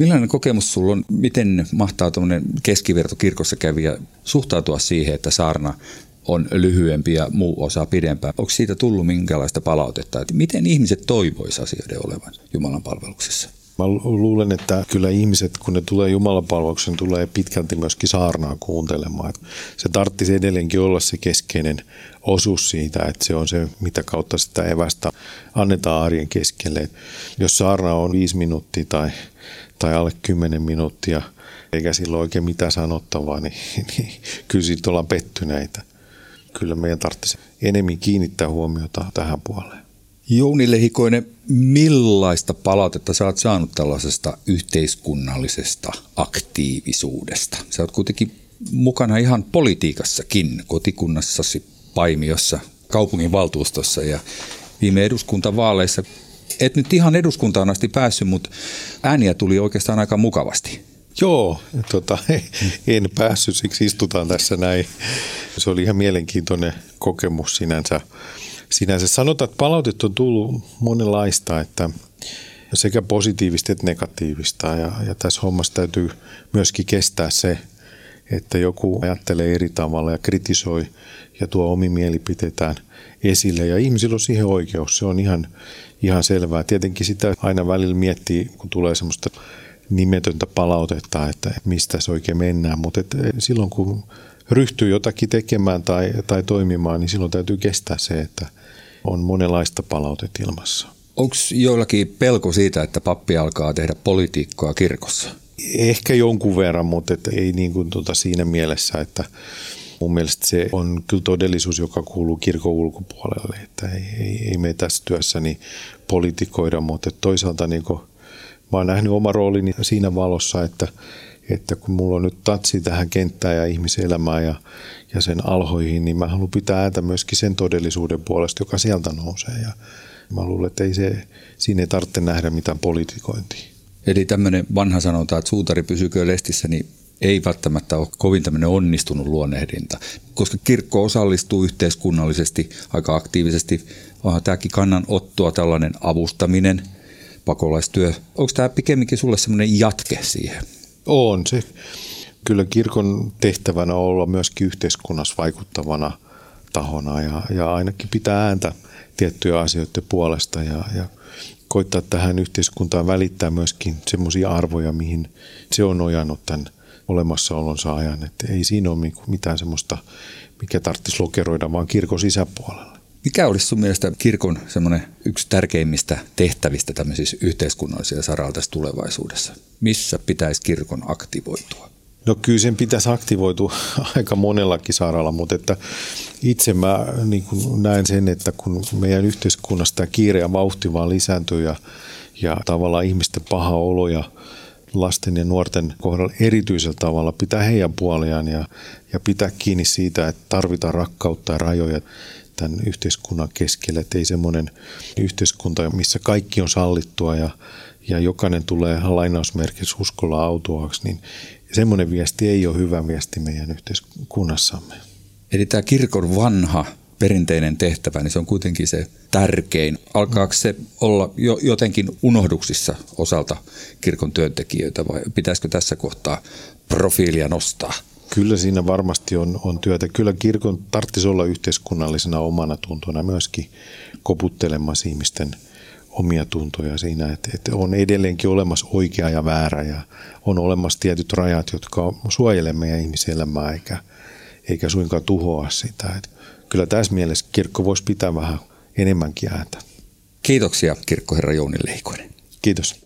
Millainen kokemus sulla on, miten mahtaa tuommoinen keskiverto kirkossa kävijä suhtautua siihen, että saarna on lyhyempi ja muu osa pidempään? Onko siitä tullut minkälaista palautetta, että miten ihmiset toivoisivat asioiden olevan Jumalan palveluksessa? Mä luulen, että kyllä ihmiset, kun ne tulee Jumalan palveluksen, tulee pitkälti myöskin saarnaa kuuntelemaan. Se tarvitsisi edelleenkin olla se keskeinen osuus siitä, että se on se, mitä kautta sitä evästä annetaan arjen keskelle. Jos saarna on 5 minuuttia tai alle 10 minuuttia, eikä sillä ole oikein mitään sanottavaa, niin kyllä siitä ollaan pettyneitä. Kyllä meidän tarvitsisi enemmän kiinnittää huomiota tähän puoleen. Jouni Lehikoinen, millaista palautetta sä oot saanut tällaisesta yhteiskunnallisesta aktiivisuudesta? Sä oot kuitenkin mukana ihan politiikassakin, kotikunnassasi Paimiossa, kaupungin valtuustossa ja viime eduskuntavaaleissa. Et nyt ihan eduskuntaan asti päässyt, mutta ääniä tuli oikeastaan aika mukavasti. Joo, en päässyt, siksi istutaan tässä näin. Se oli ihan mielenkiintoinen kokemus sinänsä. Sanotaan, että palautetta on tullut monenlaista, että sekä positiivista että negatiivista. Ja tässä hommassa täytyy myöskin kestää se, että joku ajattelee eri tavalla ja kritisoi ja tuo omi mielipiteitään esille. Ja ihmisillä on siihen oikeus, se on ihan selvää. Tietenkin sitä aina välillä miettii, kun tulee semmoista nimetöntä palautetta, että mistä se oikein mennään. Mutta silloin kun ryhtyy jotakin tekemään tai toimimaan, niin silloin täytyy kestää se, että on monenlaista palautetta ilmassa. Onko joillakin pelko siitä, että pappi alkaa tehdä politiikkaa kirkossa? Ehkä jonkun verran, mutta ei niin kuin siinä mielessä, että mun mielestä se on kyllä todellisuus, joka kuuluu kirkon ulkopuolelle. Että ei me tässä työssäni politikoida, mutta toisaalta niin kuin mä oon nähnyt oma roolini siinä valossa, että kun mulla on nyt tatsi tähän kenttään ja ihmiselämään ja sen alhoihin, niin mä haluan pitää ääntä myöskin sen todellisuuden puolesta, joka sieltä nousee. Ja mä luulen, että siinä ei tarvitse nähdä mitään politikointia. Eli tämmöinen vanha sanonta, että suutari pysyköön lestissä, niin ei välttämättä ole kovin tämmöinen onnistunut luonnehdinta, koska kirkko osallistuu yhteiskunnallisesti aika aktiivisesti. Onhan tämäkin kannanottoa, tällainen avustaminen, pakolaistyö. Onko tämä pikemminkin sulle semmoinen jatke siihen? On se. Kyllä kirkon tehtävänä on olla myöskin yhteiskunnassa vaikuttavana tahona ja ainakin pitää ääntä tiettyjä asioiden puolesta ja koittaa tähän yhteiskuntaan välittää myöskin semmoisia arvoja, mihin se on nojannut tämän olemassaolonsa ajan. Että ei siinä ole mitään semmoista, mikä tarvitsisi lokeroida, vaan kirkon sisäpuolella. Mikä olisi sun mielestä kirkon semmoinen yksi tärkeimmistä tehtävistä tämmöisissä yhteiskunnallisilla saralla tässä tulevaisuudessa? Missä pitäisi kirkon aktivoitua? No kyllä sen pitäisi aktivoitua aika monellakin saralla, mutta että itse mä niin kuin näen sen, että kun meidän yhteiskunnassa tämä kiire ja vauhti vaan lisääntyy ja tavallaan ihmisten paha olo ja lasten ja nuorten kohdalla erityisellä tavalla pitää heidän puoliaan ja pitää kiinni siitä, että tarvitaan rakkautta ja rajoja tämän yhteiskunnan keskellä. Että ei semmoinen yhteiskunta, missä kaikki on sallittua ja jokainen tulee lainausmerkissä uskolla autuaaksi, niin semmoinen viesti ei ole hyvä viesti meidän yhteiskunnassamme. Eli tämä kirkon vanha perinteinen tehtävä, niin se on kuitenkin se tärkein. Alkaako se olla jotenkin unohduksissa osalta kirkon työntekijöitä vai pitäisikö tässä kohtaa profiilia nostaa? Kyllä siinä varmasti on työtä. Kyllä kirkon tarvitsisi olla yhteiskunnallisena omana tuntona myöskin koputtelemassa ihmisten omia tuntoja siinä, että on edelleenkin olemassa oikea ja väärä ja on olemassa tietyt rajat, jotka suojelevat meidän ihmiselämää eikä suinkaan tuhoa sitä. Että kyllä tässä mielessä kirkko voisi pitää vähän enemmänkin ääntä. Kiitoksia kirkkoherra Jouni Lehikoinen. Kiitos.